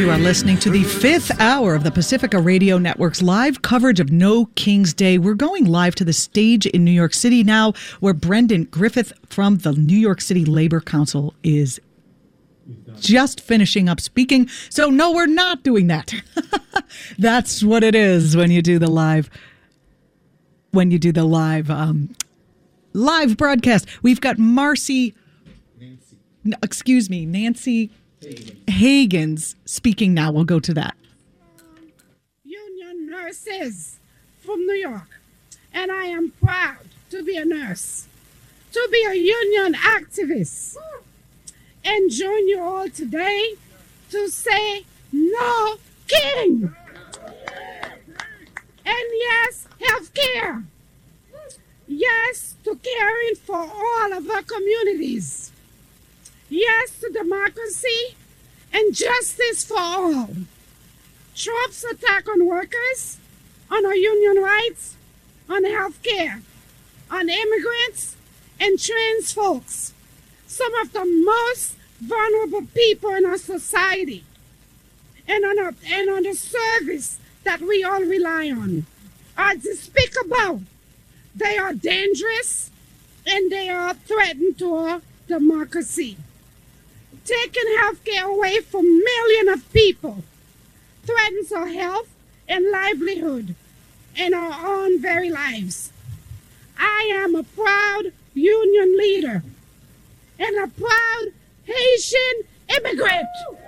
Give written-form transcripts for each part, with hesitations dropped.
You are listening to the fifth hour of the Pacifica Radio Network's live coverage of No King's Day. We're going live to the stage in New York City now, where Brendan Griffith from the New York City Labor Council is just finishing up speaking. So no, we're not doing that. That's what it is when you do the live. Live broadcast. We've got Nancy Hagans speaking now. We'll go to that. Union nurses from New York, and I am proud to be a nurse, to be a union activist, and join you all today to say no king. And yes, health care. Yes to caring for all of our communities. Yes to democracy and justice for all. Trump's attack on workers, on our union rights, on health care, on immigrants and trans folks, some of the most vulnerable people in our society, and on the service that we all rely on, are despicable. They are dangerous and they are a threat to our democracy. Taking health care away from millions of people threatens our health and livelihood and our own very lives. I am a proud union leader and a proud Haitian immigrant.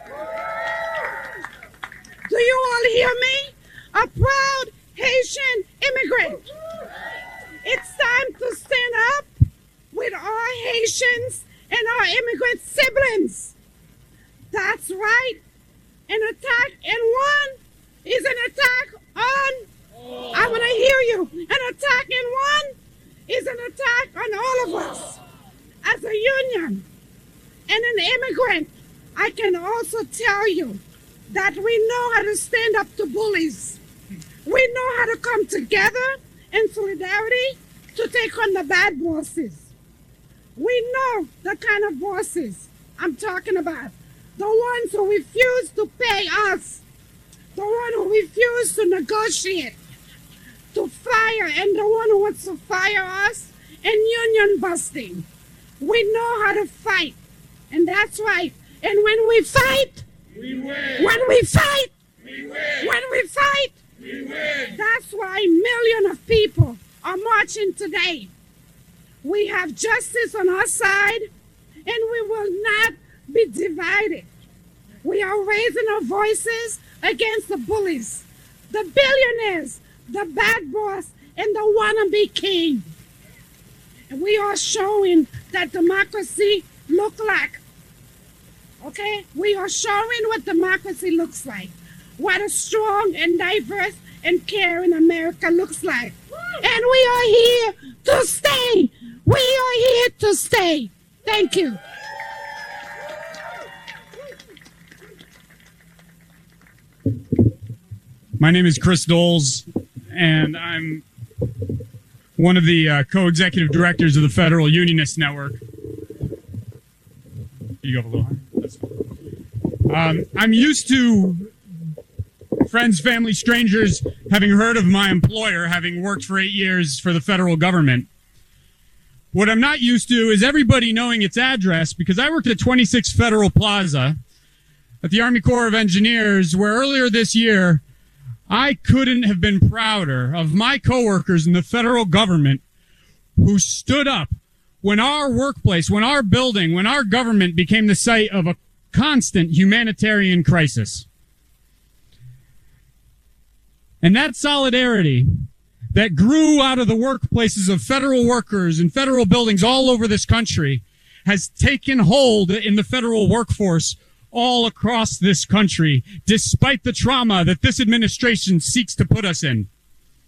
Do you all hear me? A proud Haitian immigrant. It's time to stand up with our Haitians and our immigrant siblings. That's right. An attack in one is an attack on, I want to hear you. An attack in one is an attack on all of us. As a union and an immigrant, I can also tell you that we know how to stand up to bullies. We know how to come together in solidarity to take on the bad bosses. We know the kind of bosses I'm talking about. The ones who refuse to pay us. The one who refuse to negotiate, to fire, and the one who wants to fire us and union busting. We know how to fight, and that's right. And when we fight, we win. When we fight, we win. When we fight, we win. That's why millions of people are marching today. We have justice on our side, and we will not be divided. We are raising our voices against the bullies, the billionaires, the bad boss, and the wannabe king. And we are showing that democracy look like. Okay? We are showing what democracy looks like. What a strong and diverse and caring America looks like. And we are here to stay. We are here to stay. Thank you. My name is Chris Doles, and I'm one of the co-executive directors of the Federal Unionist Network. You go a little higher. That's fine. I'm used to friends, family, strangers having heard of my employer, having worked for 8 years for the federal government. What I'm not used to is everybody knowing its address, because I worked at 26 Federal Plaza at the Army Corps of Engineers, where earlier this year, I couldn't have been prouder of my coworkers in the federal government who stood up when our workplace, when our building, when our government became the site of a constant humanitarian crisis. And that solidarity that grew out of the workplaces of federal workers and federal buildings all over this country has taken hold in the federal workforce all across this country, despite the trauma that this administration seeks to put us in.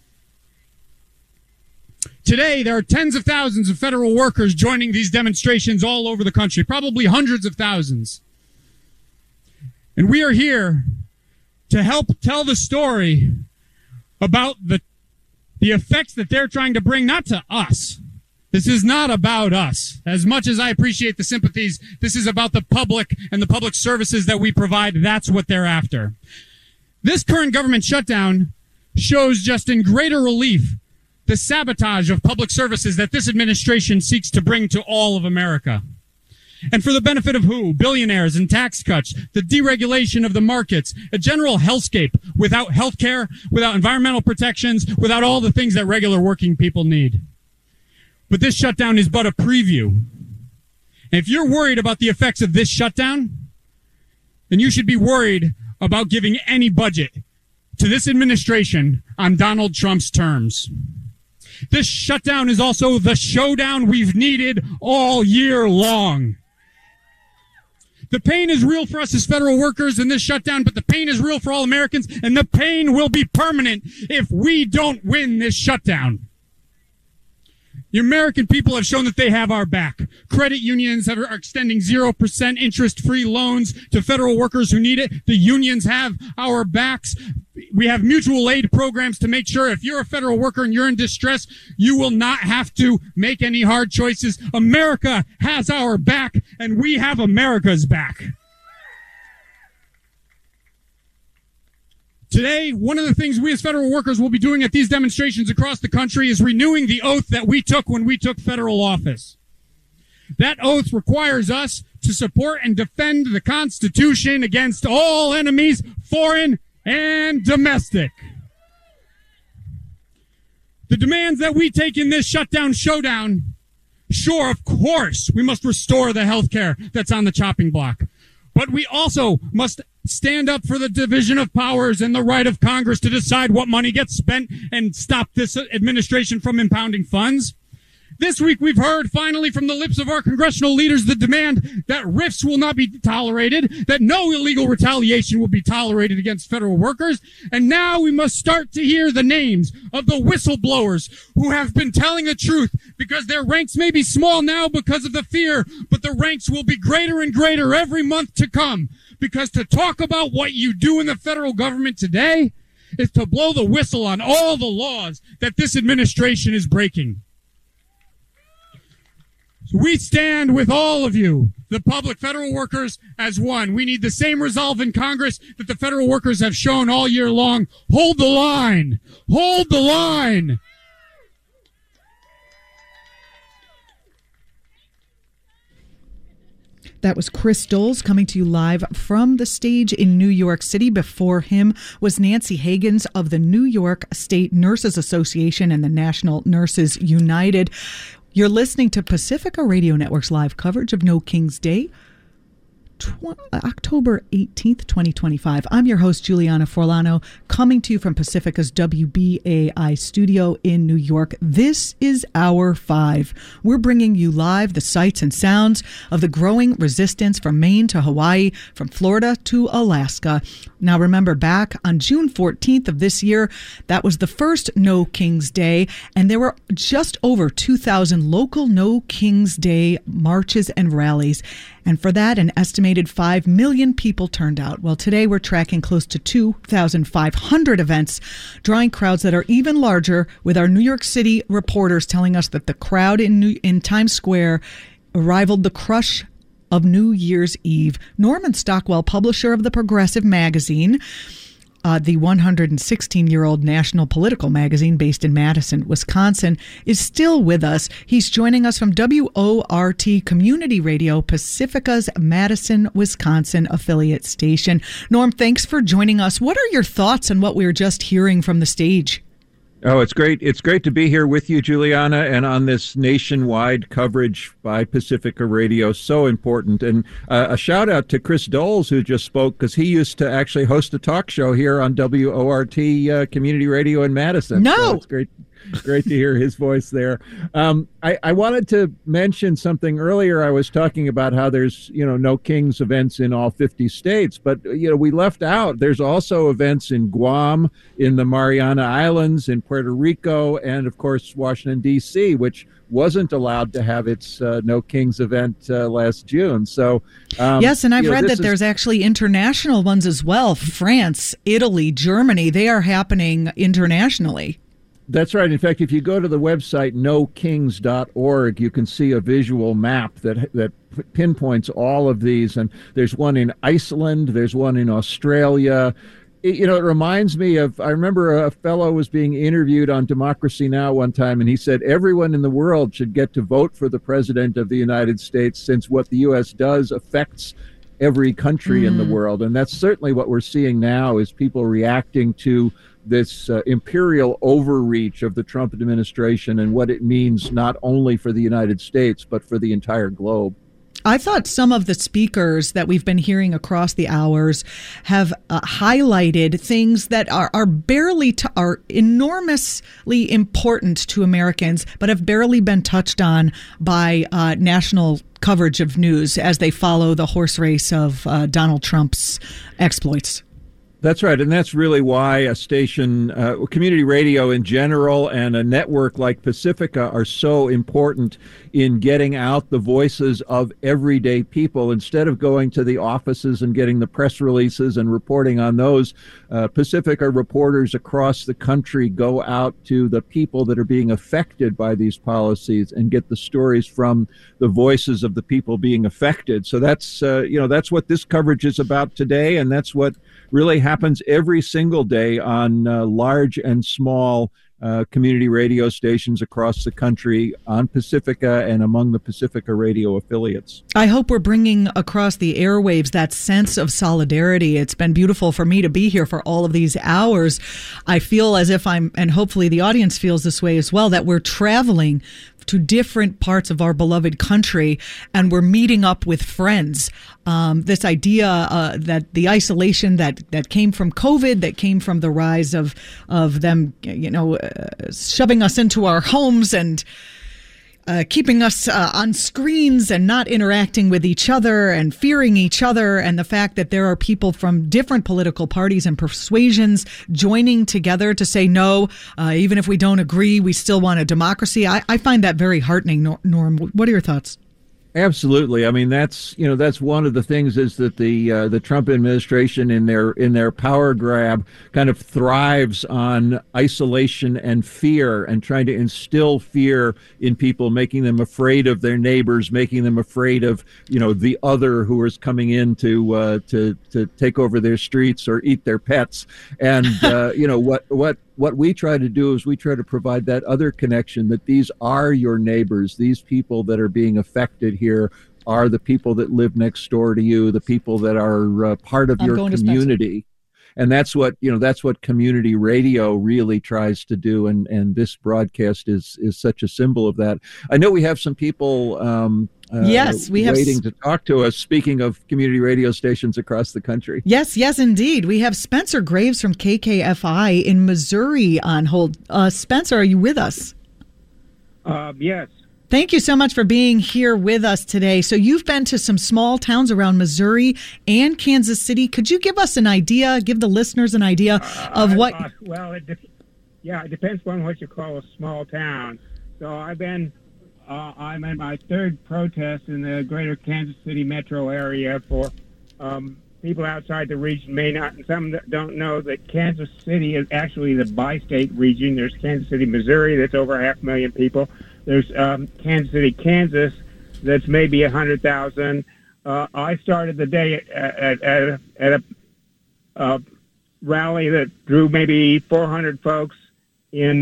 Today, there are tens of thousands of federal workers joining these demonstrations all over the country, probably hundreds of thousands. And we are here to help tell the story about the effects that they're trying to bring, not to us. This is not about us. As much as I appreciate the sympathies, this is about the public and the public services that we provide. That's what they're after. This current government shutdown shows just in greater relief the sabotage of public services that this administration seeks to bring to all of America. And for the benefit of who? Billionaires and tax cuts, the deregulation of the markets, a general hellscape without health care, without environmental protections, without all the things that regular working people need. But this shutdown is but a preview. And if you're worried about the effects of this shutdown, then you should be worried about giving any budget to this administration on Donald Trump's terms. This shutdown is also the showdown we've needed all year long. The pain is real for us as federal workers in this shutdown, but the pain is real for all Americans, and the pain will be permanent if we don't win this shutdown. The American people have shown that they have our back. Credit unions are extending 0% interest-free loans to federal workers who need it. The unions have our backs. We have mutual aid programs to make sure if you're a federal worker and you're in distress, you will not have to make any hard choices. America has our back, and we have America's back. Today, one of the things we as federal workers will be doing at these demonstrations across the country is renewing the oath that we took when we took federal office. That oath requires us to support and defend the Constitution against all enemies, foreign and domestic. The demands that we take in this shutdown showdown, sure, of course, we must restore the health care that's on the chopping block. But we also must stand up for the division of powers and the right of Congress to decide what money gets spent and stop this administration from impounding funds. This week we've heard finally from the lips of our congressional leaders the demand that rifts will not be tolerated, that no illegal retaliation will be tolerated against federal workers, and now we must start to hear the names of the whistleblowers who have been telling the truth, because their ranks may be small now because of the fear, but the ranks will be greater and greater every month to come, because to talk about what you do in the federal government today is to blow the whistle on all the laws that this administration is breaking. We stand with all of you, the public federal workers, as one. We need the same resolve in Congress that the federal workers have shown all year long. Hold the line. Hold the line. That was Chris Doles coming to you live from the stage in New York City. Before him was Nancy Higgins of the New York State Nurses Association and the National Nurses United. You're listening to Pacifica Radio Network's live coverage of No King's Day, October 18th, 2025. I'm your host, Juliana Forlano, coming to you from Pacifica's WBAI studio in New York. This is Hour 5. We're bringing you live the sights and sounds of the growing resistance from Maine to Hawaii, from Florida to Alaska. Now, remember, back on June 14th of this year, that was the first No King's Day, and there were just over 2,000 local No King's Day marches and rallies. And for that, an estimated 5 million people turned out. Well, today we're tracking close to 2,500 events, drawing crowds that are even larger, with our New York City reporters telling us that the crowd in Times Square rivaled the crush of New Year's Eve. Norman Stockwell, publisher of the Progressive magazine, the 116-year-old national political magazine based in Madison, Wisconsin, is still with us. He's joining us from WORT Community Radio, Pacifica's Madison, Wisconsin affiliate station. Norm, thanks for joining us. What are your thoughts on what we were just hearing from the stage? Oh, it's great. It's great to be here with you, Juliana, and on this nationwide coverage by Pacifica Radio. So important. And a shout out to Chris Doles, who just spoke, because he used to actually host a talk show here on WORT Community Radio in Madison. No. So it's great to hear his voice there. I wanted to mention something earlier. I was talking about how there's, No Kings events in all 50 states, but, we left out, there's also events in Guam, in the Mariana Islands, in Puerto Rico, and of course, Washington, D.C., which wasn't allowed to have its No Kings event last June. So yes, and I've read that there's actually international ones as well. France, Italy, Germany, they are happening internationally. That's right. In fact, if you go to the website nokings.org, you can see a visual map that pinpoints all of these. And there's one in Iceland, there's one in Australia. It reminds me of, I remember a fellow was being interviewed on Democracy Now! One time, and he said everyone in the world should get to vote for the president of the United States, since what the U.S. does affects every country in the world. And that's certainly what we're seeing now, is people reacting to this imperial overreach of the Trump administration and what it means not only for the United States, but for the entire globe. I thought some of the speakers that we've been hearing across the hours have highlighted things that are are enormously important to Americans, but have barely been touched on by national coverage of news as they follow the horse race of Donald Trump's exploits. That's right. And that's really why a station, community radio in general, and a network like Pacifica are so important in getting out the voices of everyday people. Instead of going to the offices and getting the press releases and reporting on those, Pacifica reporters across the country go out to the people that are being affected by these policies and get the stories from the voices of the people being affected. So that's what this coverage is about today, and that's what really happens every single day on large and small community radio stations across the country on Pacifica and among the Pacifica radio affiliates. I hope we're bringing across the airwaves that sense of solidarity. It's been beautiful for me to be here for all of these hours. I feel as if and hopefully the audience feels this way as well, that we're traveling to different parts of our beloved country and we're meeting up with friends. This idea that the isolation that came from COVID, that came from the rise of them, shoving us into our homes and keeping us on screens and not interacting with each other and fearing each other, and the fact that there are people from different political parties and persuasions joining together to say no, even if we don't agree, we still want a democracy. I find that very heartening. Norm, what are your thoughts? Absolutely. I mean, that's one of the things, is that the Trump administration in their power grab kind of thrives on isolation and fear, and trying to instill fear in people, making them afraid of their neighbors, making them afraid of the other who is coming in to take over their streets or eat their pets. And what we try to do is we try to provide that other connection, that these are your neighbors. These people that are being affected here are the people that live next door to you, the people that are part of your community. And that's what community radio really tries to do. And this broadcast is such a symbol of that. I know we have some people yes, we have waiting to talk to us. Speaking of community radio stations across the country. Yes, indeed. We have Spencer Graves from KKFI in Missouri on hold. Spencer, are you with us? Yes. Thank you so much for being here with us today. So you've been to some small towns around Missouri and Kansas City. Could you give us an idea, give the listeners an idea of what... It depends on what you call a small town. So I'm in my third protest in the greater Kansas City metro area for people outside the region may not, and some that don't know that Kansas City is actually the bi-state region. There's Kansas City, Missouri, that's over 500,000 people. There's Kansas City, Kansas, that's maybe 100,000. I started the day at a rally that drew maybe 400 folks in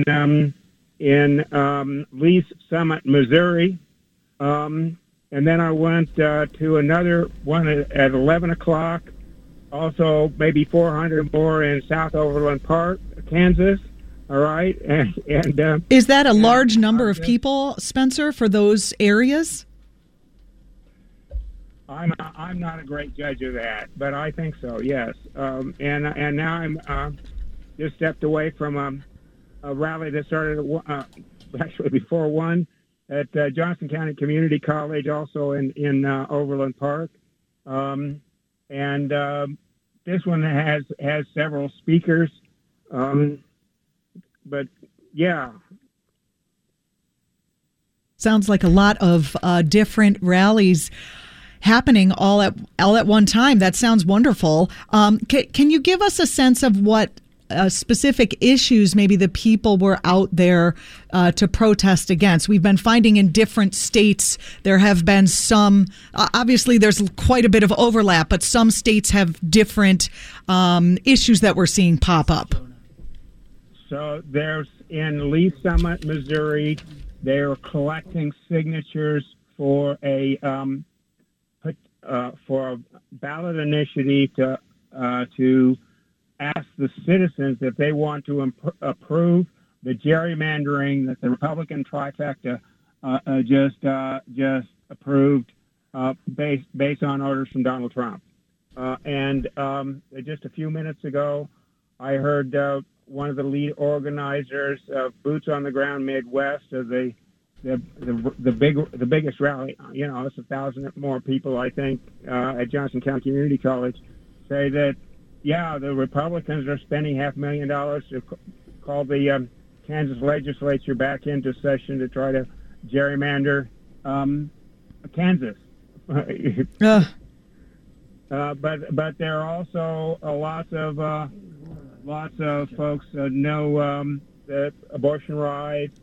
Lee's Summit, Missouri. And then I went to another one at 11 o'clock, also maybe 400 more in South Overland Park, Kansas. All right. And is that a large number of people, Spencer, for those areas? I'm not a great judge of that, but I think so, yes. And now I'm just stepped away from a rally that started actually before one at Johnson County Community College, also in Overland Park. And this one has several speakers. But yeah. Sounds like a lot of different rallies happening all at one time. That sounds wonderful. Can you give us a sense of what specific issues maybe the people were out there to protest against? We've been finding in different states there have been some, obviously there's quite a bit of overlap, but some states have different issues that we're seeing pop up. So there's in Lee Summit, Missouri, they're collecting signatures for a ballot initiative to ask the citizens if they want to approve the gerrymandering that the Republican trifecta just approved based on orders from Donald Trump. And just a few minutes ago, I heard one of the lead organizers of Boots on the Ground Midwest of the biggest rally. You know, it's 1,000 more people, I think, at Johnson County Community College, say that, yeah, the Republicans are spending $500,000 to call the Kansas legislature back into session to try to gerrymander Kansas. But there are also lots of folks know that abortion rights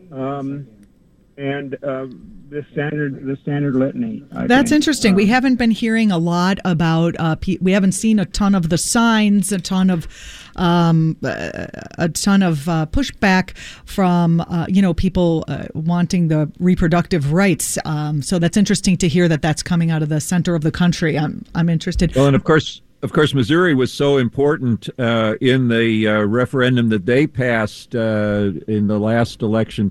and the standard litany. That's interesting. We haven't been hearing a lot about. We haven't seen a ton of the signs, a ton of pushback from people wanting the reproductive rights. So that's interesting to hear that that's coming out of the center of the country. I'm interested. Well, and of course, Missouri was so important in the referendum that they passed in the last election,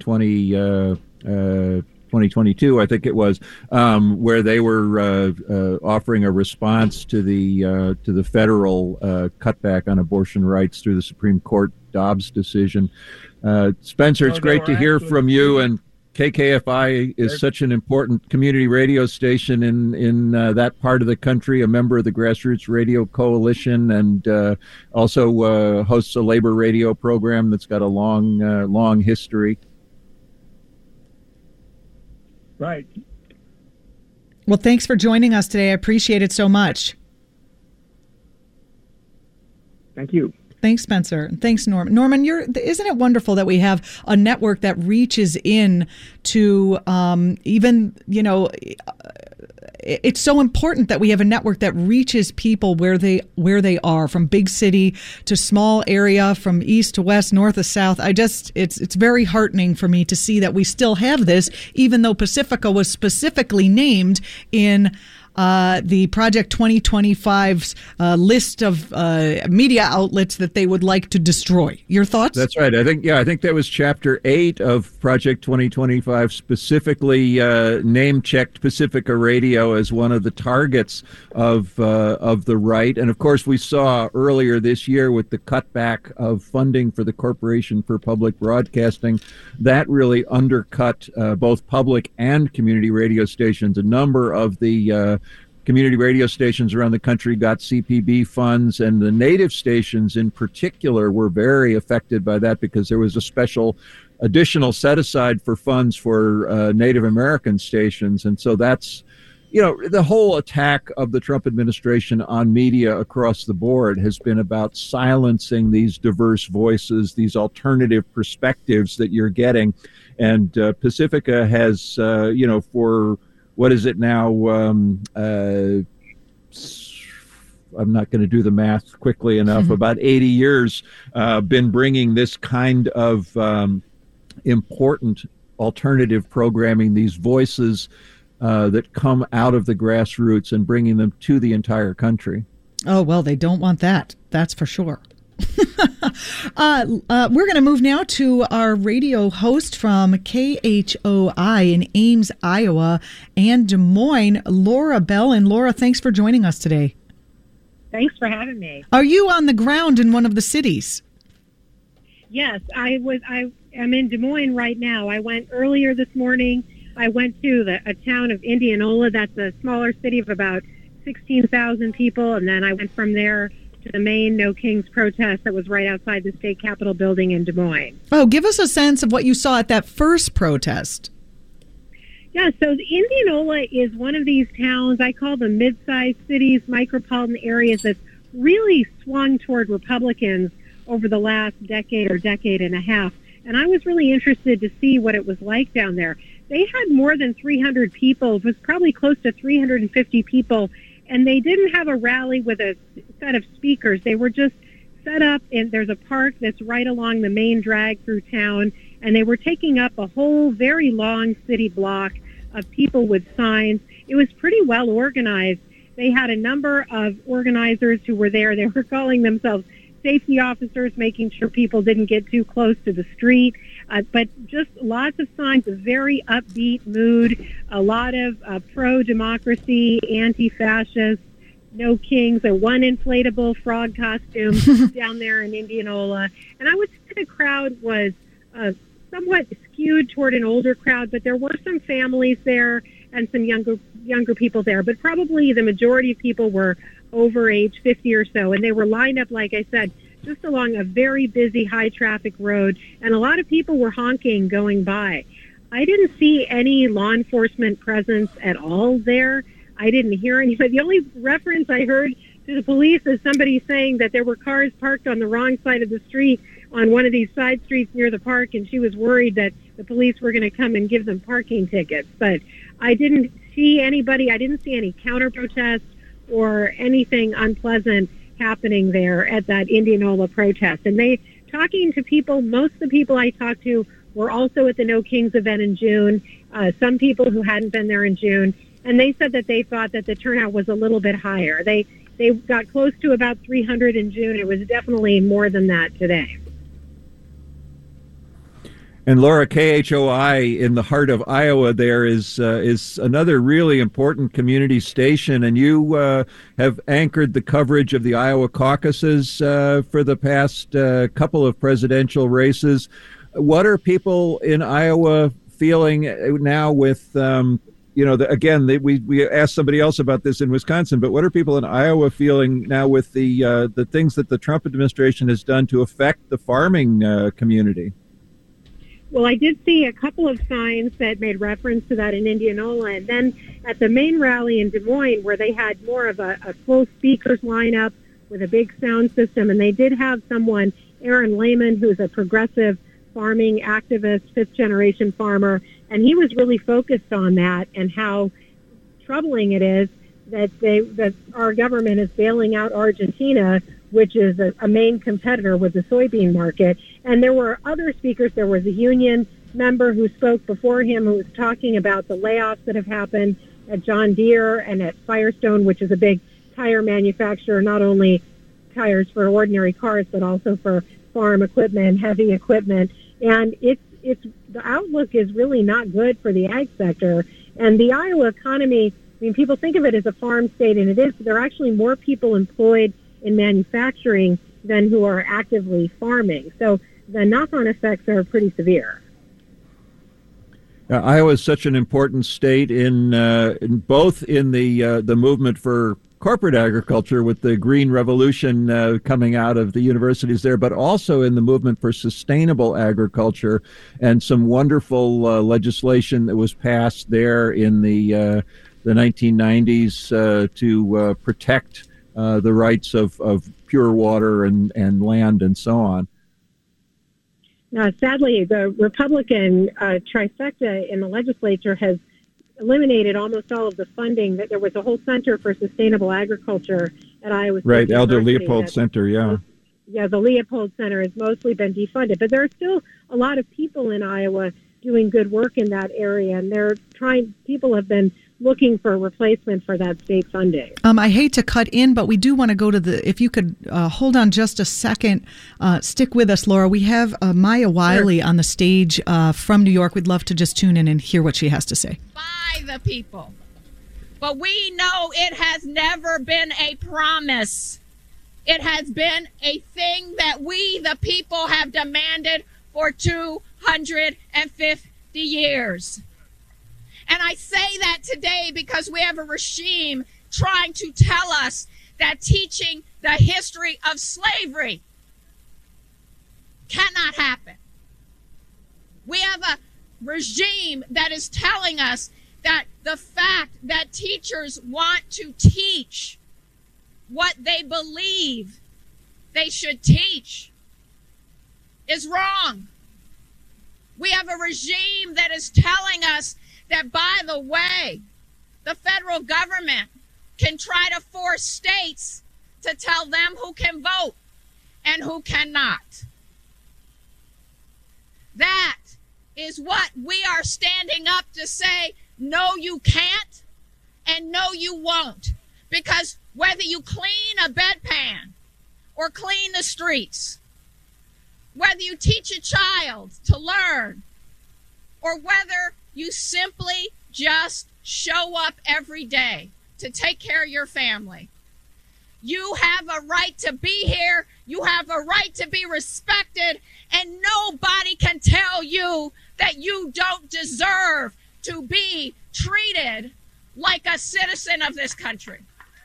2022, I think it was, where they were offering a response to the federal cutback on abortion rights through the Supreme Court Dobbs decision. Spencer, it's great to hear from you, and KKFI is such an important community radio station in that part of the country, a member of the Grassroots Radio Coalition, and also hosts a labor radio program that's got a long history. Right. Well, thanks for joining us today. I appreciate it so much. Thank you. Thanks, Spencer. And thanks, Norman. Norman, isn't it wonderful that we have a network that reaches in to it's so important that we have a network that reaches people where they are, from big city to small area, from east to west, north to south. It's very heartening for me to see that we still have this, even though Pacifica was specifically named in the Project 2025's list of media outlets that they would like to destroy. Your thoughts? That's right. I think that was Chapter 8 of Project 2025, specifically name-checked Pacifica Radio as one of the targets of the right. And of course, we saw earlier this year with the cutback of funding for the Corporation for Public Broadcasting, that really undercut both public and community radio stations. A number of the community radio stations around the country got CPB funds, and the native stations in particular were very affected by that because there was a special additional set aside for funds for Native American stations. And so that's, the whole attack of the Trump administration on media across the board has been about silencing these diverse voices, these alternative perspectives that you're getting. And Pacifica has, for what is it now? I'm not going to do the math quickly enough. About 80 years, been bringing this kind of important alternative programming, these voices that come out of the grassroots, and bringing them to the entire country. Oh, well, they don't want that. That's for sure. We're going to move now to our radio host from KHOI in Ames, Iowa, and Des Moines, Laura Bell. And Laura, thanks for joining us today. Thanks for having me. Are you on the ground in one of the cities? Yes, I am in Des Moines right now. I went earlier this morning. I went to a town of Indianola. That's a smaller city of about 16,000 people. And then I went from there to the main No Kings protest that was right outside the state capitol building in Des Moines. Oh, give us a sense of what you saw at that first protest. Yeah, so Indianola is one of these towns, I call them mid-sized cities, micropolitan areas that's really swung toward Republicans over the last decade or decade and a half. And I was really interested to see what it was like down there. They had more than 300 people. It was probably close to 350 people. And they didn't have a rally with a set of speakers. They were just set up, and there's a park that's right along the main drag through town. And they were taking up a whole very long city block of people with signs. It was pretty well organized. They had a number of organizers who were there. They were calling themselves safety officers, making sure people didn't get too close to the street. But just lots of signs, a very upbeat mood, a lot of pro-democracy, anti-fascist, no kings, one inflatable frog costume down there in Indianola. And I would say the crowd was somewhat skewed toward an older crowd, but there were some families there and some younger people there. But probably the majority of people were over age 50 or so, and they were lined up, like I said, just along a very busy, high-traffic road, and a lot of people were honking going by. I didn't see any law enforcement presence at all there. I didn't hear anybody. The only reference I heard to the police is somebody saying that there were cars parked on the wrong side of the street on one of these side streets near the park, and she was worried that the police were going to come and give them parking tickets. But I didn't see anybody. I didn't see any counter-protests or anything unpleasant happening there at that Indianola protest. And talking to people, most of the people I talked to were also at the No Kings event in June, some people who hadn't been there in June, and they said that they thought that the turnout was a little bit higher. They got close to about 300 in June. It was definitely more than that today. And Laura, KHOI in the heart of Iowa there is another really important community station, and you have anchored the coverage of the Iowa caucuses for the past couple of presidential races. What are people in Iowa feeling now with, we asked somebody else about this in Wisconsin, but what are people in Iowa feeling now with the things that the Trump administration has done to affect the farming community? Well, I did see a couple of signs that made reference to that in Indianola. And then at the main rally in Des Moines, where they had more of a full speakers lineup with a big sound system, and they did have someone, Aaron Lehman, who's a progressive farming activist, fifth-generation farmer, and he was really focused on that and how troubling it is that our government is bailing out Argentina, which is a main competitor with the soybean market. And there were other speakers. There was a union member who spoke before him who was talking about the layoffs that have happened at John Deere and at Firestone, which is a big tire manufacturer, not only tires for ordinary cars, but also for farm equipment, heavy equipment. And it's the outlook is really not good for the ag sector. And the Iowa economy, I mean, people think of it as a farm state, and it is. There are actually more people employed in manufacturing than who are actively farming. So the knock-on effects are pretty severe. Iowa is such an important state in both in the movement for corporate agriculture with the Green Revolution coming out of the universities there, but also in the movement for sustainable agriculture, and some wonderful legislation that was passed there in the 1990s to protect the rights of pure water and land and so on. Sadly, the Republican trifecta in the legislature has eliminated almost all of the funding. That there was a whole Center for Sustainable Agriculture at Iowa State Right, Aldo University Leopold Center, yeah. Yeah, the Leopold Center has mostly been defunded, but there are still a lot of people in Iowa doing good work in that area, and people have been looking for a replacement for that state funding. I hate to cut in, but we do want to go to if you could hold on just a second, stick with us, Laura. We have Maya Wiley on the stage from New York. We'd love to just tune in and hear what she has to say. By the people. But we know it has never been a promise. It has been a thing that we, the people, have demanded for 250 years. And I say that today because we have a regime trying to tell us that teaching the history of slavery cannot happen. We have a regime that is telling us that the fact that teachers want to teach what they believe they should teach is wrong. We have a regime that is telling us that, by the way, the federal government can try to force states to tell them who can vote and who cannot. That is what we are standing up to say, no, you can't, and no, you won't. Because whether you clean a bedpan or clean the streets, whether you teach a child to learn, or whether you simply just show up every day to take care of your family, you have a right to be here. You have a right to be respected, and nobody can tell you that you don't deserve to be treated like a citizen of this country.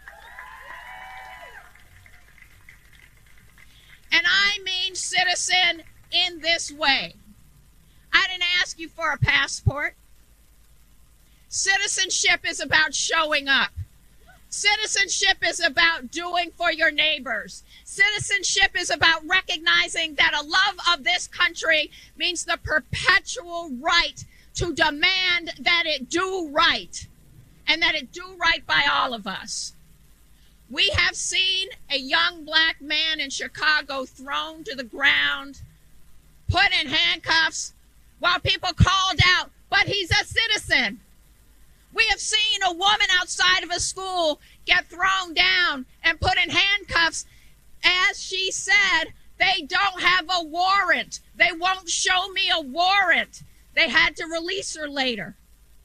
And I mean citizen in this way. I didn't ask you for a passport. Citizenship is about showing up. Citizenship is about doing for your neighbors. Citizenship is about recognizing that a love of this country means the perpetual right to demand that it do right, and that it do right by all of us. We have seen a young black man in Chicago thrown to the ground, put in handcuffs, while people called out, but he's a citizen. We have seen a woman outside of a school get thrown down and put in handcuffs. As she said, they don't have a warrant. They won't show me a warrant. They had to release her later.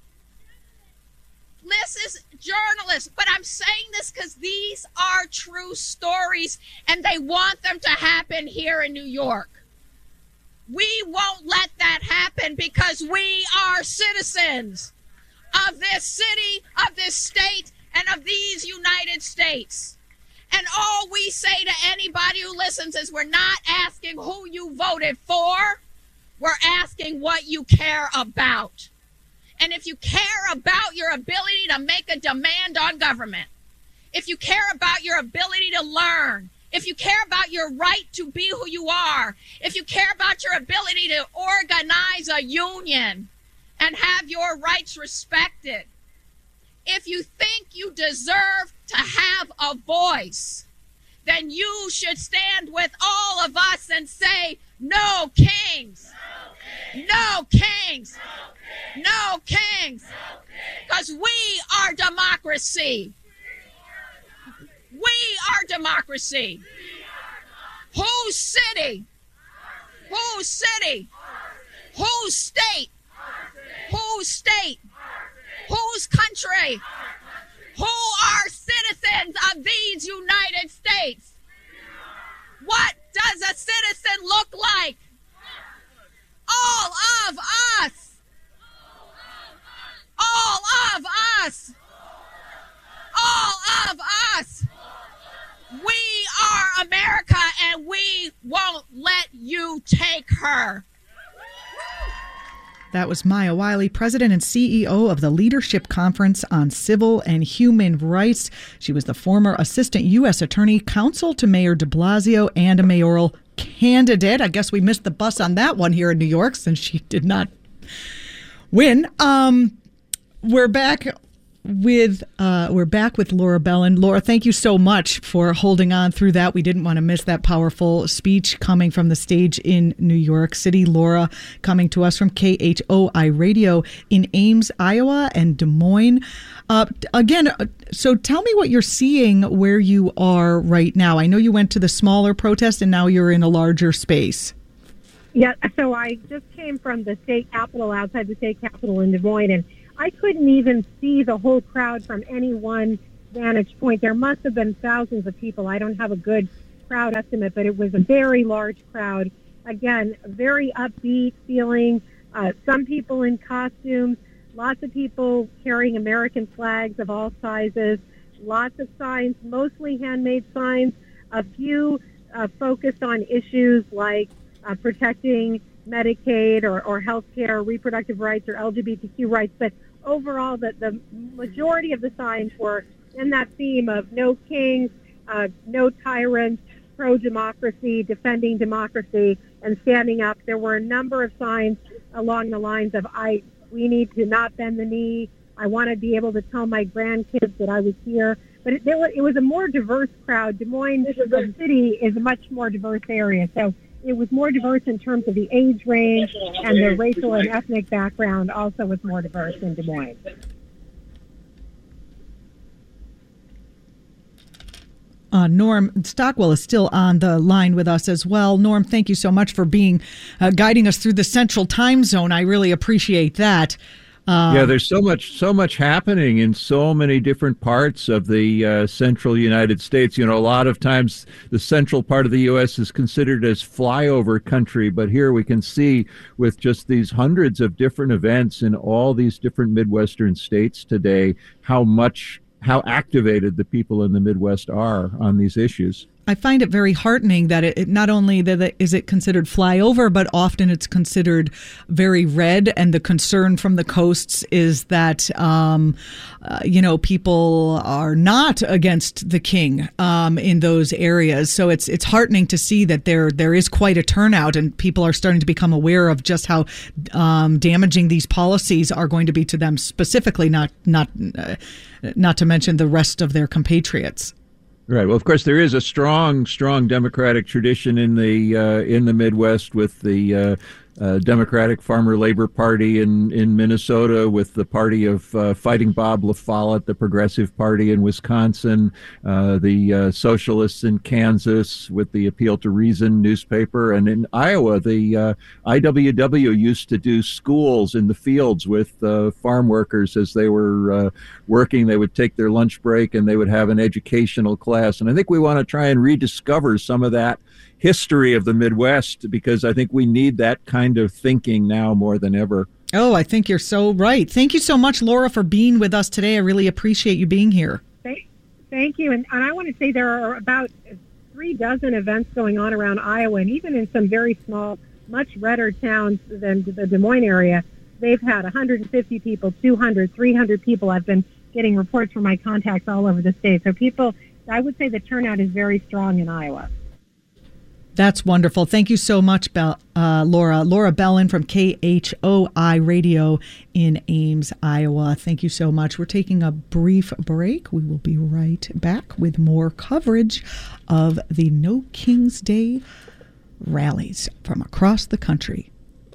This is journalists, but I'm saying this because these are true stories, and they want them to happen here in New York. We won't let that happen because we are citizens of this city, of this state, and of these United States. And all we say to anybody who listens is, we're not asking who you voted for. We're asking what you care about. And if you care about your ability to make a demand on government, if you care about your ability to learn, if you care about your right to be who you are, if you care about your ability to organize a union and have your rights respected, if you think you deserve to have a voice, then you should stand with all of us and say, no kings, no kings, no kings, because we are democracy. We are democracy. Whose city? Whose city? Whose state? Whose state? Whose country? Who are citizens of these United States? What does a citizen look like? All of us. All of us. All of us. We are America, and we won't let you take her. That was Maya Wiley, President and CEO of the Leadership Conference on Civil and Human Rights. She was the former Assistant U.S. Attorney, counsel to Mayor de Blasio, and a mayoral candidate. I guess we missed the bus on that one here in New York since she did not win. We're back with Laura Bellin. Laura, thank you so much for holding on through that. We didn't want to miss that powerful speech coming from the stage in New York City. Laura coming to us from KHOI Radio in Ames, Iowa, and Des Moines. So tell me what you're seeing where you are right now. I know you went to the smaller protest and now you're in a larger space. Yeah, so I just came from the state capitol, outside the state capitol in Des Moines, and I couldn't even see the whole crowd from any one vantage point. There must have been thousands of people. I don't have a good crowd estimate, but it was a very large crowd. Again, a very upbeat feeling. Some people in costumes, lots of people carrying American flags of all sizes, lots of signs, mostly handmade signs, a few focused on issues like protecting Medicaid or health care, reproductive rights, or LGBTQ rights. But overall, the majority of the signs were in that theme of no kings, no tyrants, pro-democracy, defending democracy. and standing up. There were a number of signs along the lines of, we need to not bend the knee. I want to be able to tell my grandkids that I was here. But it was a more diverse crowd. Des Moines, the city, is a much more diverse area. So it was more diverse in terms of the age range, and the racial and ethnic background also was more diverse in Des Moines. Norm Stockwell is still on the line with us as well. Norm, thank you so much for guiding us through the Central Time Zone. I really appreciate that. There's so much happening in so many different parts of the central United States. A lot of times the central part of the U.S. is considered as flyover country, but here we can see with just these hundreds of different events in all these different Midwestern states today, how activated the people in the Midwest are on these issues. I find it very heartening that it not only is it considered flyover, but often it's considered very red. And the concern from the coasts is that, people are not against the king in those areas. So it's heartening to see that there is quite a turnout, and people are starting to become aware of just how damaging these policies are going to be to them specifically, not to mention the rest of their compatriots. Right. Well, of course, there is a strong Democratic tradition in the Midwest with the Democratic Farmer Labor Party in Minnesota, with the party of Fighting Bob LaFollette, the Progressive Party in Wisconsin, the Socialists in Kansas with the Appeal to Reason newspaper, and in Iowa, the IWW used to do schools in the fields with farm workers as they were working. They would take their lunch break and they would have an educational class. And I think we want to try and rediscover some of that history of the Midwest, because I think we need that kind of thinking now more than ever. Oh, I think you're so right. Thank you so much, Laura, for being with us today. I really appreciate you being here. Thank you. And I want to say there are about 36 events going on around Iowa, and even in some very small, much redder towns than the Des Moines area, they've had 150 people, 200, 300 people. I've been getting reports from my contacts all over the state. So I would say the turnout is very strong in Iowa. That's wonderful. Thank you so much, Laura. Laura Bellin from KHOI Radio in Ames, Iowa. Thank you so much. We're taking a brief break. We will be right back with more coverage of the No King's Day rallies from across the country.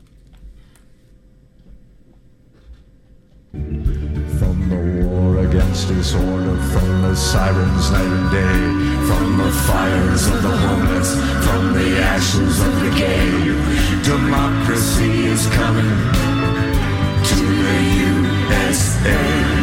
From the war against disorder, from the sirens night and day, from the fires of the homeless, from the ashes of the gay, democracy is coming to the USA.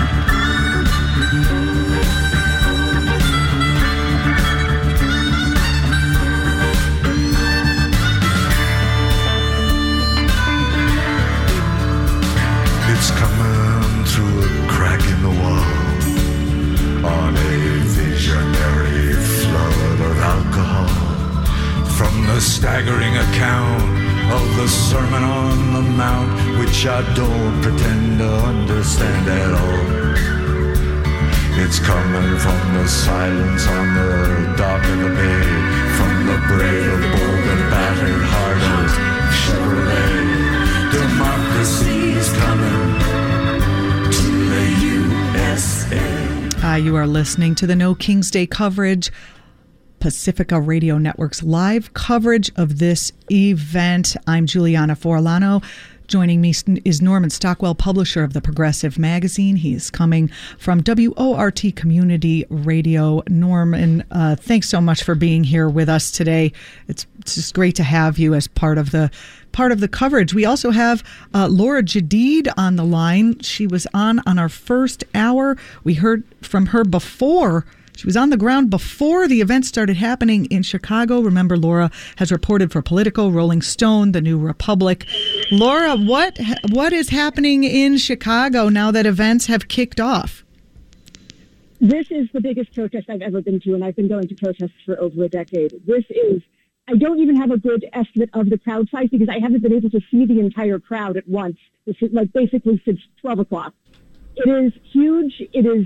It's coming through a crack in the wall on a visionary flood of alcohol. From the staggering account of the Sermon on the Mount, which I don't pretend to understand at all. It's coming from the silence on the dock of the bay, from the brave, bold, and battered heart of Chevrolet. Democracy is coming to the USA. You are listening to the No King's Day coverage, Pacifica Radio Network's live coverage of this event. I'm Juliana Forlano. Joining me is Norman Stockwell, publisher of the Progressive Magazine. He is coming from WORT Community Radio. Norman, thanks so much for being here with us today. It's just great to have you as part of the coverage. We also have Laura Jadid on the line. She was on our first hour. We heard from her before. She was on the ground before the event started happening in Chicago. Remember, Laura has reported for Politico, Rolling Stone, The New Republic. Laura, what is happening in Chicago now that events have kicked off? This is the biggest protest I've ever been to, and I've been going to protests for over a decade. I don't even have a good estimate of the crowd size because I haven't been able to see the entire crowd at once. This is basically since 12 o'clock. It is huge. It is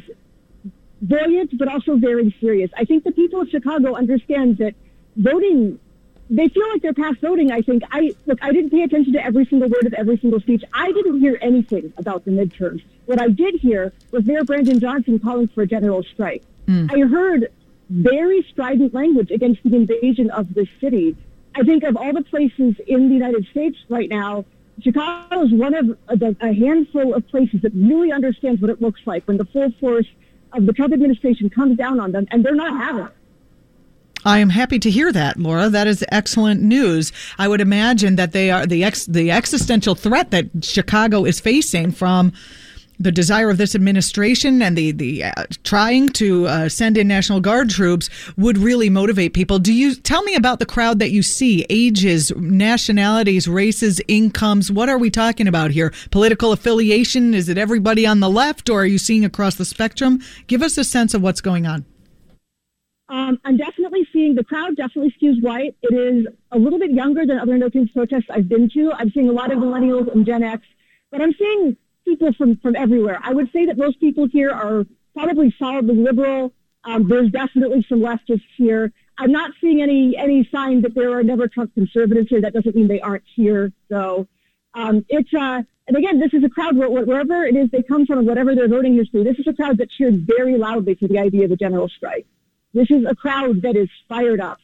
buoyant, but also very serious. I think the people of Chicago understand that voting they feel like they're past voting, I think. I didn't pay attention to every single word of every single speech. I didn't hear anything about the midterms. What I did hear was Mayor Brandon Johnson calling for a general strike. I heard very strident language against the invasion of this city. I think of all the places in the United States right now, Chicago is one of a handful of places that really understands what it looks like when the full force of the Trump administration comes down on them, and they're not having it. I am happy to hear that, Laura. That is excellent news. I would imagine that they are the existential threat that Chicago is facing from the desire of this administration and the trying to send in National Guard troops would really motivate people. Do you tell me about the crowd that you see? Ages, nationalities, races, incomes. What are we talking about here? Political affiliation? Is it everybody on the left, or are you seeing across the spectrum? Give us a sense of what's going on. I'm definitely seeing the crowd definitely skews white. It is a little bit younger than other No Kings protests I've been to. I'm seeing a lot of millennials and Gen X, but I'm seeing people from everywhere. I would say that most people here are probably solidly liberal. There's definitely some leftists here. I'm not seeing any sign that there are never Trump conservatives here. That doesn't mean they aren't here. So and again, this is a crowd wherever it is they come from and whatever their voting history. This is a crowd that cheered very loudly for the idea of a general strike. This is a crowd that is fired up.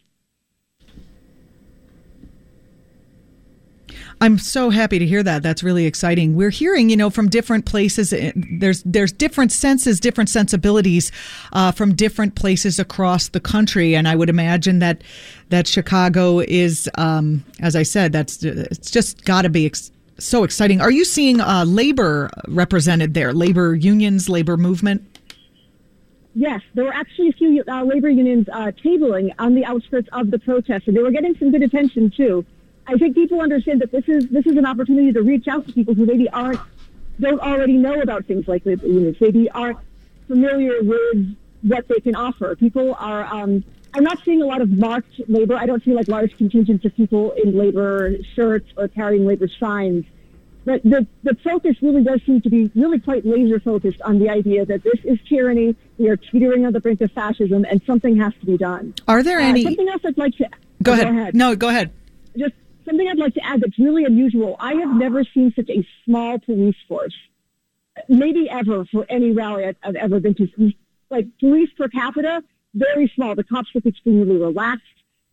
I'm so happy to hear that. That's really exciting. We're hearing, from different places. There's different senses, different sensibilities from different places across the country, and I would imagine that Chicago is, as I said, it's just got to be so exciting. Are you seeing labor represented there? Labor unions, labor movement? Yes, there were actually a few labor unions tabling on the outskirts of the protest, and they were getting some good attention too. I think people understand that this is an opportunity to reach out to people who maybe don't already know about things like labor unions, maybe aren't familiar with what they can offer. People are. I'm not seeing a lot of marked labor. I don't see like large contingents of people in labor shirts or carrying labor signs. But the focus really does seem to be really quite laser focused on the idea that this is tyranny. We are teetering on the brink of fascism, and something has to be done. Are there any? Something else I'd like to go ahead. No, go ahead. Just something I'd like to add that's really unusual. I have never seen such a small police force, maybe ever, for any rally I've ever been to. Like police per capita, very small. The cops look extremely relaxed.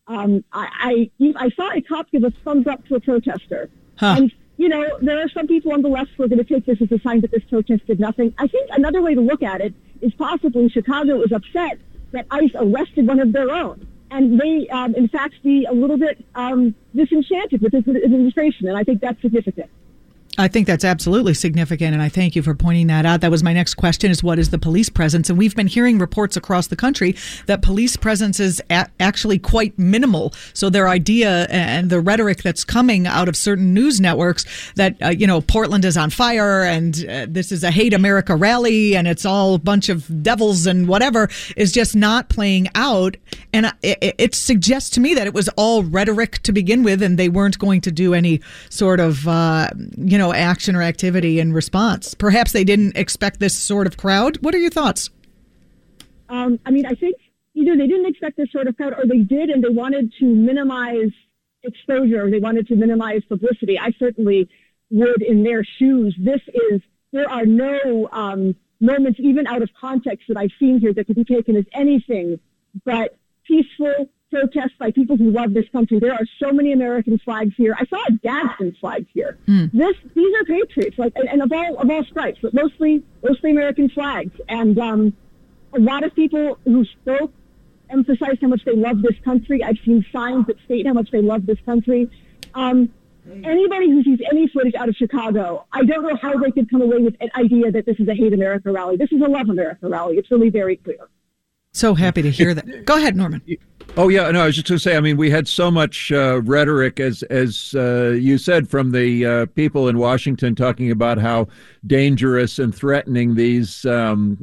I saw a cop give a thumbs up to a protester, and there are some people on the left who are going to take this as a sign that this protest did nothing. I think another way to look at it is possibly Chicago is upset that ICE arrested one of their own. And may, in fact, be a little bit disenchanted with this administration. And I think that's significant. I think that's absolutely significant, and I thank you for pointing that out. That was my next question, is what is the police presence? And we've been hearing reports across the country that police presence is actually quite minimal. So their idea and the rhetoric that's coming out of certain news networks that, Portland is on fire and this is a hate America rally and it's all a bunch of devils and whatever is just not playing out. And it suggests to me that it was all rhetoric to begin with and they weren't going to do any sort of, action or activity in response. Perhaps they didn't expect this sort of crowd. What are your thoughts? I think either they didn't expect this sort of crowd or they did and they wanted to minimize exposure or they wanted to minimize publicity. I certainly would in their shoes. There are no moments even out of context that I've seen here that could be taken as anything but peaceful protests by people who love this country. There are so many American flags here. I saw a Gadsden flag here. These are patriots, and of all stripes, but mostly American flags. And a lot of people who spoke emphasized how much they love this country. I've seen signs that state how much they love this country. Anybody who sees any footage out of Chicago, I don't know how they could come away with an idea that this is a hate America rally. This is a love America rally. It's really very clear. So happy to hear that. Go ahead, Norman. Oh, yeah. No, I was just going to say, we had so much rhetoric, as you said, from the people in Washington talking about how dangerous and threatening these rallies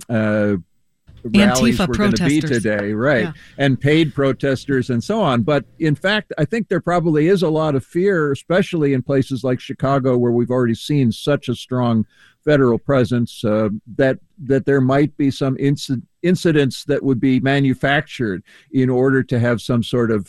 Antifa were going to be today, right? Yeah. And paid protesters and so on. But in fact, I think there probably is a lot of fear, especially in places like Chicago, where we've already seen such a strong federal presence, that there might be some incidents that would be manufactured in order to have some sort of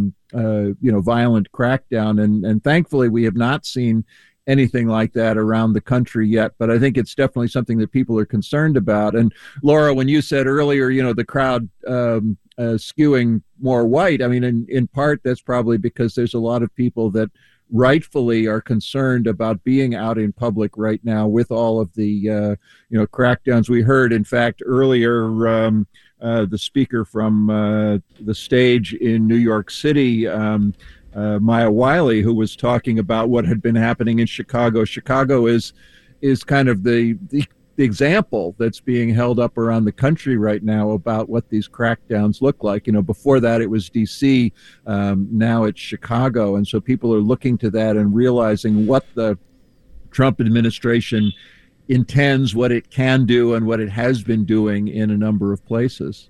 violent crackdown, and thankfully we have not seen anything like that around the country yet, but I think it's definitely something that people are concerned about. And Laura, when you said earlier, the crowd skewing more white, I mean, in part that's probably because there's a lot of people that rightfully are concerned about being out in public right now with all of the crackdowns. We heard, in fact, earlier the speaker from the stage in New York City, Maya Wiley, who was talking about what had been happening in Chicago. Chicago is kind of the example that's being held up around the country right now about what these crackdowns look like. Before that it was DC, now it's Chicago, and so people are looking to that and realizing what the Trump administration intends, what it can do, and what it has been doing in a number of places.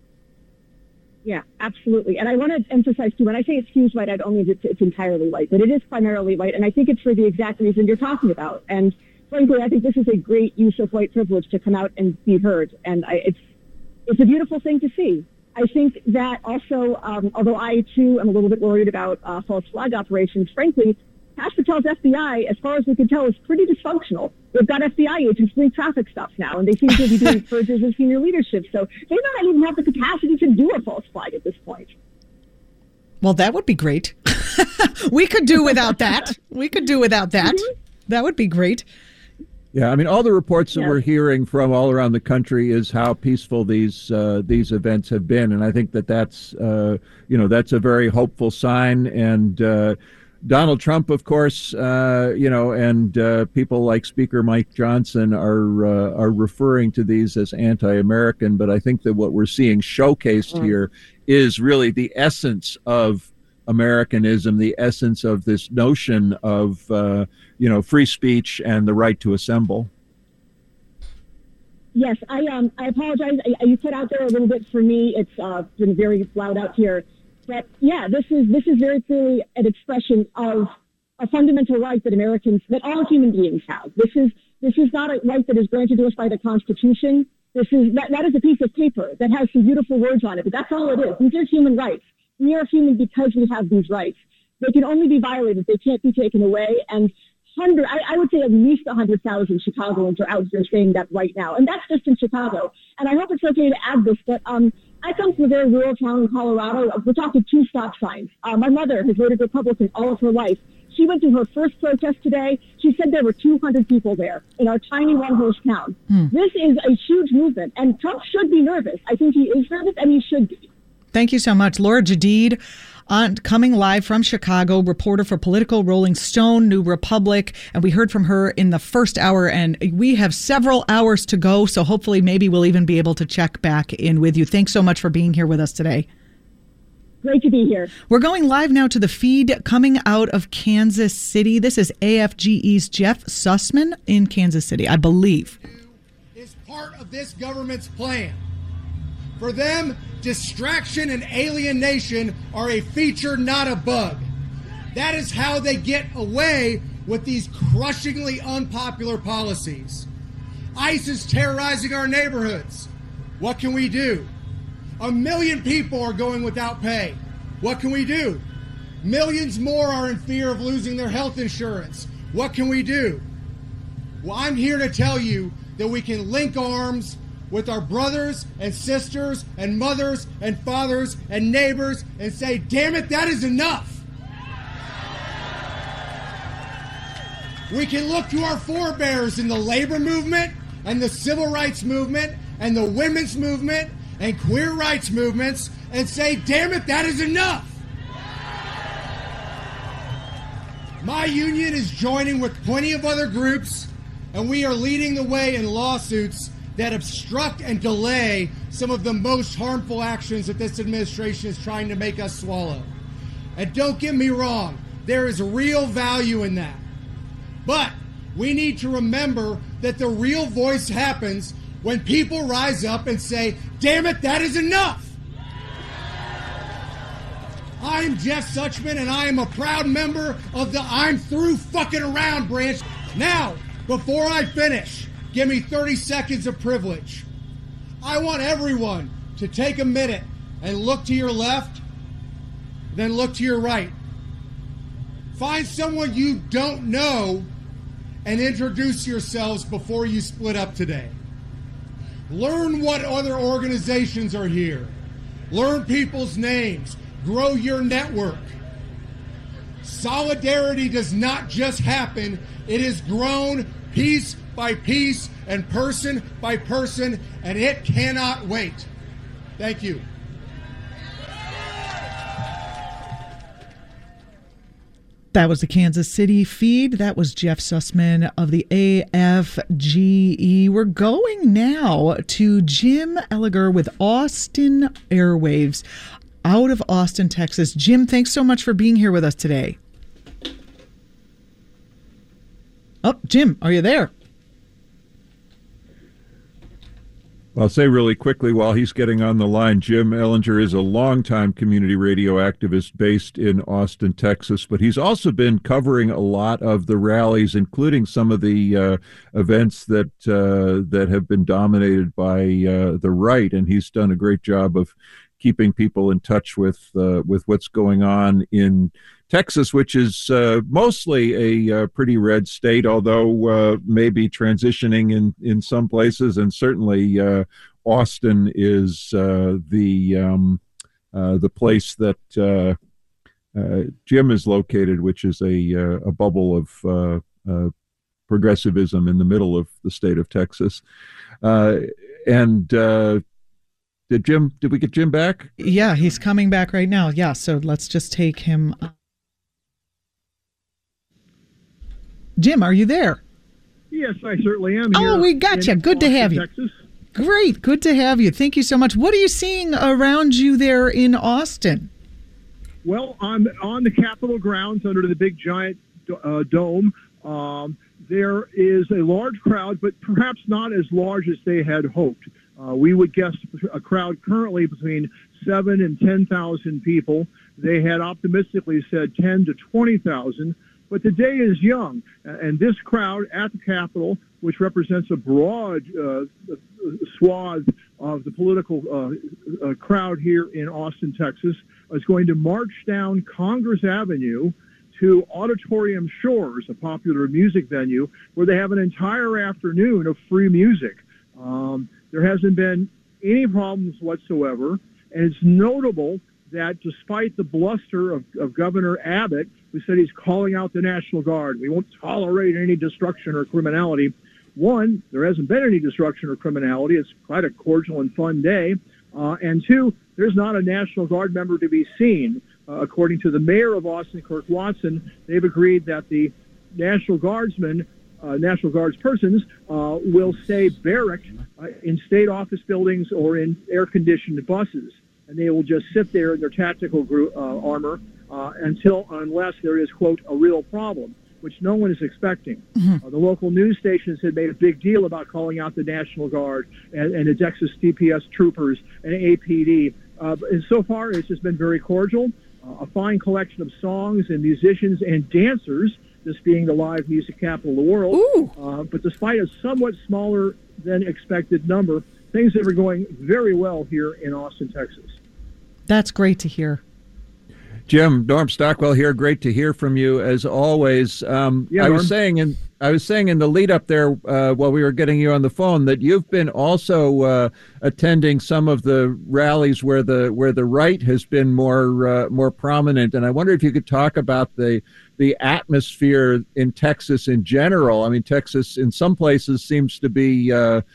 Yeah, absolutely. And I want to emphasize, too, when I say it's huge white, I don't mean it's entirely white, but it is primarily white. And I think it's for the exact reason you're talking about. And frankly, I think this is a great use of white privilege to come out and be heard. And it's a beautiful thing to see. I think that also, although I, too, am a little bit worried about false flag operations, frankly, Kash Patel's FBI, as far as we can tell, is pretty dysfunctional. They've got FBI agents doing traffic stops now, and they seem to be doing purges of senior leadership. So they don't even have the capacity to do a false flag at this point. Well, that would be great. We could do without that. Mm-hmm. That would be great. Yeah, I mean, all the reports that we're hearing from all around the country is how peaceful these events have been, and I think that's that's a very hopeful sign. And Donald Trump, of course, and people like Speaker Mike Johnson are referring to these as anti-American. But I think that what we're seeing showcased here is really the essence of Americanism, the essence of this notion of free speech and the right to assemble. Yes, I apologize. You put out there a little bit for me. It's been very loud out here. But yeah, this is very clearly an expression of a fundamental right that all human beings have. This is not a right that is granted to us by the Constitution. That is a piece of paper that has some beautiful words on it, but that's all it is. These are human rights. We are human because we have these rights. They can only be violated. They can't be taken away. And I would say at least 100,000 Chicagoans are out here saying that right now. And that's just in Chicago. And I hope it's okay to add this, but I come from a very rural town in Colorado. We're talking 2 stop signs. My mother has voted Republican all of her life. She went to her first protest today. She said there were 200 people there in our tiny one-horse town. This is a huge movement, and Trump should be nervous. I think he is nervous, and he should be. Thank you so much. Laura Jadid, coming live from Chicago, reporter for Politico, Rolling Stone, New Republic. And we heard from her in the first hour, and we have several hours to go. So hopefully maybe we'll even be able to check back in with you. Thanks so much for being here with us today. Great to be here. We're going live now to the feed coming out of Kansas City. This is AFGE's Jeff Sussman in Kansas City, I believe. Is part of this government's plan. For them, distraction and alienation are a feature, not a bug. That is how they get away with these crushingly unpopular policies. ICE is terrorizing our neighborhoods. What can we do? 1 million people are going without pay. What can we do? Millions more are in fear of losing their health insurance. What can we do? Well, I'm here to tell you that we can link arms with our brothers and sisters and mothers and fathers and neighbors and say, damn it, that is enough. We can look to our forebears in the labor movement and the civil rights movement and the women's movement and queer rights movements and say, damn it, that is enough. My union is joining with plenty of other groups, and we are leading the way in lawsuits that obstruct and delay some of the most harmful actions that this administration is trying to make us swallow. And don't get me wrong, there is real value in that. But we need to remember that the real voice happens when people rise up and say, damn it, that is enough. I'm Jeff Sussman, and I am a proud member of the I'm Through Fucking Around branch. Now, Before I finish, give me 30 seconds of privilege. I want everyone to take a minute and look to your left, then look to your right. Find someone you don't know and introduce yourselves before you split up today. Learn what other organizations are here. Learn people's names. Grow your network. Solidarity does not just happen. It is grown piece by piece and person by person, and it cannot wait. Thank you. That was the Kansas City feed. That was Jeff Sussman of the AFGE. We're going now to Jim Elliger with Austin Airwaves out of Austin, Texas. Jim, thanks so much for being here with us today. Oh, Jim, are you there? I'll say really quickly while he's getting on the line, Jim Elliger is a longtime community radio activist based in Austin, Texas, but he's also been covering a lot of the rallies, including some of the events that have been dominated by the right, and he's done a great job of keeping people in touch with what's going on in Texas, which is mostly a pretty red state, although maybe transitioning in some places, and certainly Austin is the place that Jim is located, which is a bubble of progressivism in the middle of the state of Texas. Did we get Jim back? Yeah, he's coming back right now. Yeah, so let's just take him. Jim, are you there? Yes, I certainly am here. Oh, we got you. Good to have you. Texas. Great. Good to have you. Thank you so much. What are you seeing around you there in Austin? Well, I'm on the Capitol grounds under the big giant dome. There is a large crowd, but perhaps not as large as they had hoped. We would guess a crowd currently between 7,000 and 10,000 people. They had optimistically said 10 to 20,000. But the day is young, and this crowd at the Capitol, which represents a broad swath of the political crowd here in Austin, Texas, is going to march down Congress Avenue to Auditorium Shores, a popular music venue, where they have an entire afternoon of free music. There hasn't been any problems whatsoever, and it's notable that despite the bluster of Governor Abbott, who said he's calling out the National Guard, we won't tolerate any destruction or criminality. One, there hasn't been any destruction or criminality. It's quite a cordial and fun day. And two, there's not a National Guard member to be seen. According to the mayor of Austin, Kirk Watson, they've agreed that the National Guardsmen, National Guards persons, will stay barracked in state office buildings or in air-conditioned buses. And they will just sit there in their tactical armor unless there is, quote, a real problem, which no one is expecting. Mm-hmm. The local news stations had made a big deal about calling out the National Guard and the Texas DPS troopers and APD. And so far, it's just been very cordial, a fine collection of songs and musicians and dancers, this being the live music capital of the world. But despite a somewhat smaller than expected number, things are going very well here in Austin, Texas. That's great to hear. Jim, Norm Stockwell here. Great to hear from you as always. I was saying in the lead up there while we were getting you on the phone that you've been also attending some of the rallies where the right has been more prominent, and I wonder if you could talk about the atmosphere in Texas in general. I mean, Texas in some places seems to be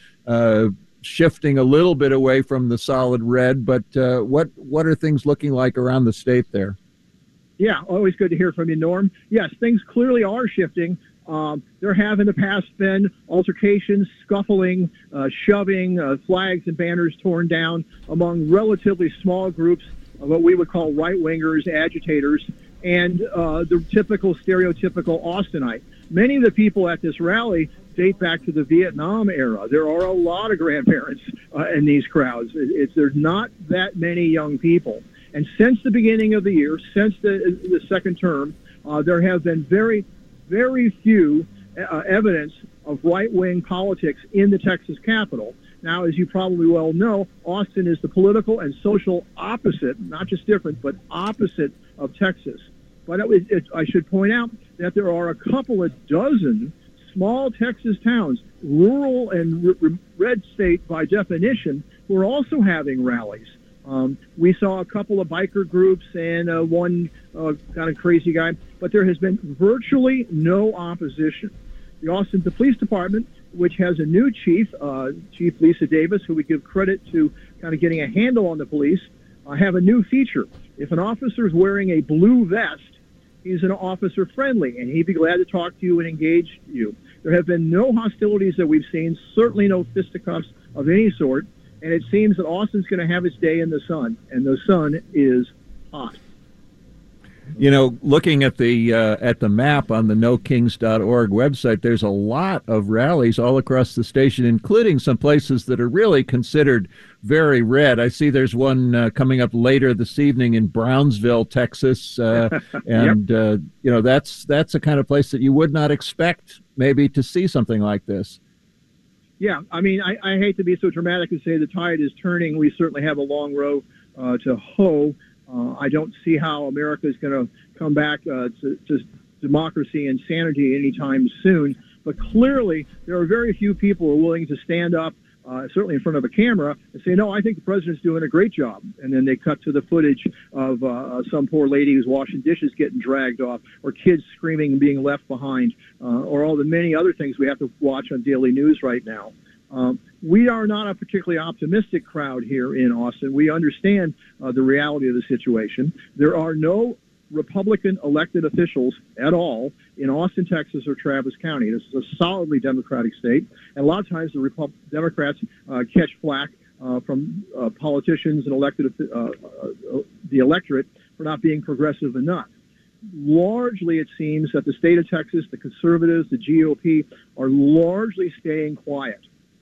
shifting a little bit away from the solid red, but what are things looking like around the state there? Yeah, always good to hear from you, Norm. Yes, things clearly are shifting. There have in the past been altercations, scuffling, shoving, flags and banners torn down among relatively small groups of what we would call right-wingers, agitators, and the typical, stereotypical Austinite. Many of the people at this rally date back to the Vietnam era. There are a lot of grandparents in these crowds. There's not that many young people. And since the beginning of the year, since the second term, there have been very, very few evidence of right-wing politics in the Texas Capitol. Now, as you probably well know, Austin is the political and social opposite, not just different, but opposite of Texas. But I should point out that there are a couple of dozen small Texas towns, rural and red state by definition, who are also having rallies. We saw a couple of biker groups and one kind of crazy guy, but there has been virtually no opposition. The Austin Police Department, which has a new chief, Chief Lisa Davis, who we give credit to kind of getting a handle on the police, have a new feature. If an officer is wearing a blue vest, he's an officer friendly, and he'd be glad to talk to you and engage you. There have been no hostilities that we've seen, certainly no fisticuffs of any sort, and it seems that Austin's going to have its day in the sun, and the sun is hot. You know, looking at the map on the NoKings.org website, there's a lot of rallies all across the station, including some places that are really considered very red. I see there's one coming up later this evening in Brownsville, Texas, and you know, that's a kind of place that you would not expect maybe to see something like this. Yeah, I mean, I hate to be so dramatic and say the tide is turning. We certainly have a long row to hoe. I don't see how America is going to come back to democracy and sanity anytime soon. But clearly, there are very few people who are willing to stand up, certainly in front of a camera, and say, no, I think the president's doing a great job. And then they cut to the footage of some poor lady who's washing dishes getting dragged off, or kids screaming and being left behind, or all the many other things we have to watch on daily news right now. We are not a particularly optimistic crowd here in Austin. We understand the reality of the situation. There are no Republican elected officials at all in Austin, Texas, or Travis County. This is a solidly Democratic state, and a lot of times the Democrats catch flack from politicians and the electorate for not being progressive enough. Largely, it seems that the state of Texas, the conservatives, the GOP, are largely staying quiet.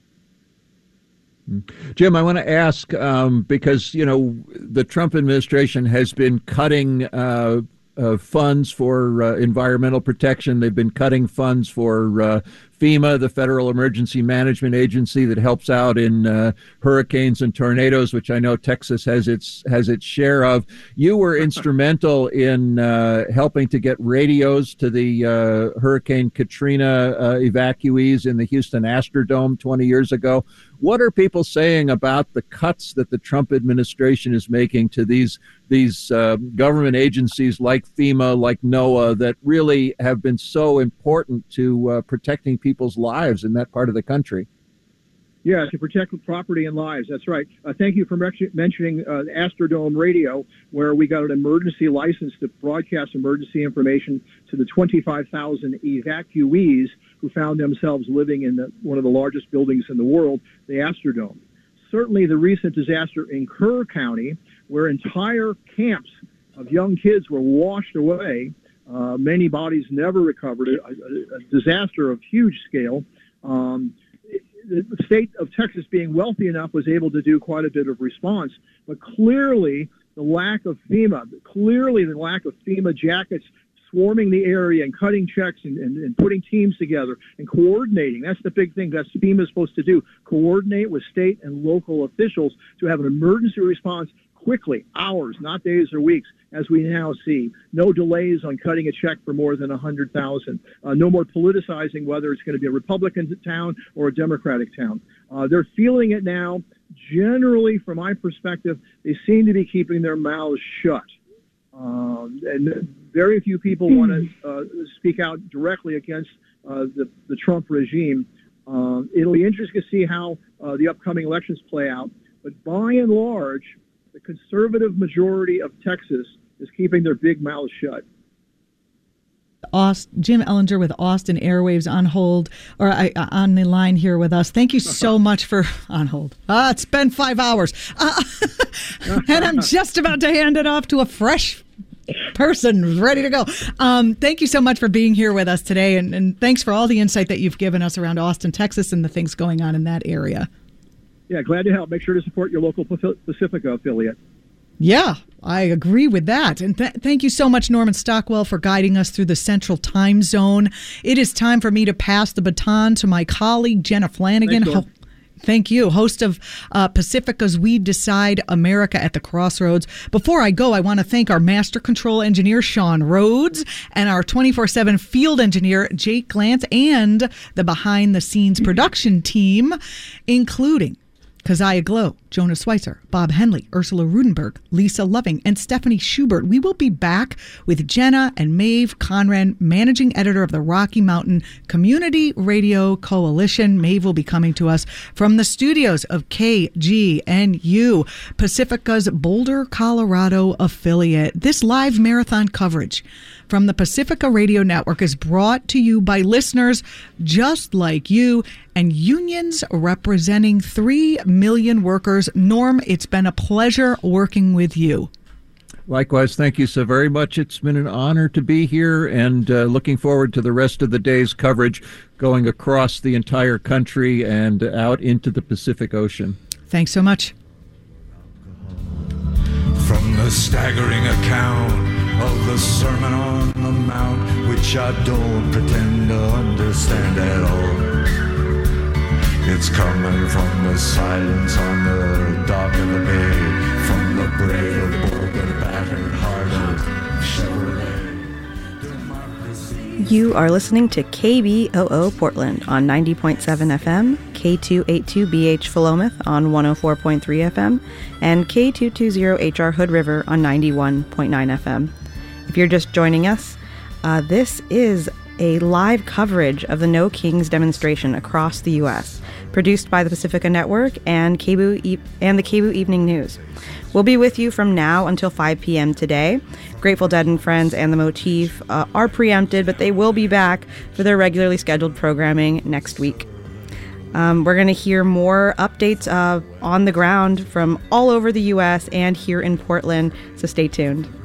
Jim, I want to ask, because, you know, the Trump administration has been cutting funds for environmental protection. They've been cutting funds for FEMA, the Federal Emergency Management Agency that helps out in hurricanes and tornadoes, which I know Texas has its share of. You were instrumental in helping to get radios to the Hurricane Katrina evacuees in the Houston Astrodome 20 years ago. What are people saying about the cuts that the Trump administration is making to these government agencies like FEMA, like NOAA, that really have been so important to protecting people's lives in that part of the country? Yeah, to protect property and lives. That's right. Thank you for mentioning Astrodome Radio, where we got an emergency license to broadcast emergency information to the 25,000 evacuees who found themselves living in one of the largest buildings in the world, the Astrodome. Certainly the recent disaster in Kerr County, where entire camps of young kids were washed away, many bodies never recovered, a disaster of huge scale. The state of Texas, being wealthy enough, was able to do quite a bit of response, but clearly the lack of FEMA jackets swarming the area and cutting checks and putting teams together and coordinating. That's the big thing. That's FEMA is supposed to do, coordinate with state and local officials to have an emergency response quickly, hours, not days or weeks, as we now see. No delays on cutting a check for more than $100,000. No more politicizing whether it's going to be a Republican town or a Democratic town. They're feeling it now. Generally, from my perspective, they seem to be keeping their mouths shut. And very few people want to speak out directly against the Trump regime. It'll be interesting to see how the upcoming elections play out. But by and large, the conservative majority of Texas is keeping their big mouths shut. Jim Ellinger with Austin Airwaves on hold, or on the line here with us. Thank you so much for on hold. It's been 5 hours. And I'm just about to hand it off to a fresh person ready to go. Thank you so much for being here with us today. And thanks for all the insight that you've given us around Austin, Texas, and the things going on in that area. Yeah, glad to help. Make sure to support your local Pacifica affiliate. Yeah, I agree with that. And thank you so much, Norman Stockwell, for guiding us through the Central Time Zone. It is time for me to pass the baton to my colleague, Jenna Flanagan. Thank you, host of Pacifica's We Decide America at the Crossroads. Before I go, I want to thank our master control engineer, Sean Rhodes, and our 24/7 field engineer, Jake Glantz, and the behind-the-scenes production team, including Keziah Glow, Jonah Schweitzer, Bob Henley, Ursula Rudenberg, Lisa Loving, and Stephanie Schubert. We will be back with Jenna and Maeve Conran, managing editor of the Rocky Mountain Community Radio Coalition. Maeve will be coming to us from the studios of KGNU, Pacifica's Boulder, Colorado affiliate. This live marathon coverage from the Pacifica Radio Network is brought to you by listeners just like you and unions representing 3 million workers. Norm, it's been a pleasure working with you. Likewise, thank you so very much. It's been an honor to be here, and looking forward to the rest of the day's coverage going across the entire country and out into the Pacific Ocean. Thanks so much. From the staggering account of the Sermon on the Mount, which I don't pretend to understand at all. It's coming from the silence on the dock of the bay, from the brave aboard the battered heart of Chevrolet. You are listening to KBOO Portland on 90.7 FM, K282BH Philomath on 104.3 FM, and K220HR Hood River on 91.9 FM. If you're just joining us, this is a live coverage of the No Kings demonstration across the U.S., produced by the Pacifica Network and the KBOO Evening News. We'll be with you from now until 5 p.m. today. Grateful Dead and Friends and The Motif are preempted, but they will be back for their regularly scheduled programming next week. We're going to hear more updates on the ground from all over the U.S. and here in Portland, so stay tuned.